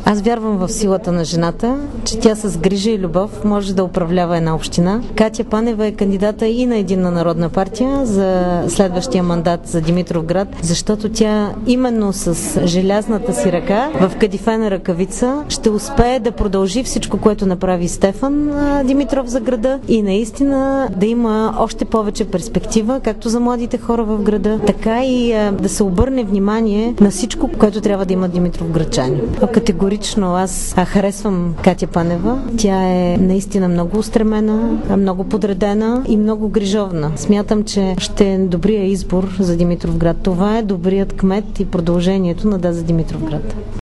Аз вярвам в силата на жената, че тя с грижа и любов може да управлява една община. Катя Панева е кандидата и на Единна народна партия за следващия мандат за Димитровград, защото тя именно с желязната си ръка в кадифена ръкавица ще успее да продължи всичко, което направи Стефан Димитров за града и наистина да има още повече перспектива, както за младите хора в града, така и да се обърне внимание на всичко, което трябва да имат димитровградчани. Категорично аз харесвам Катя Панева. Тя е наистина много устремена, много подредена и много грижовна. Смятам, че ще е добрия избор за Димитровград. Това е добрият кмет и продължението на Да за Димитровград.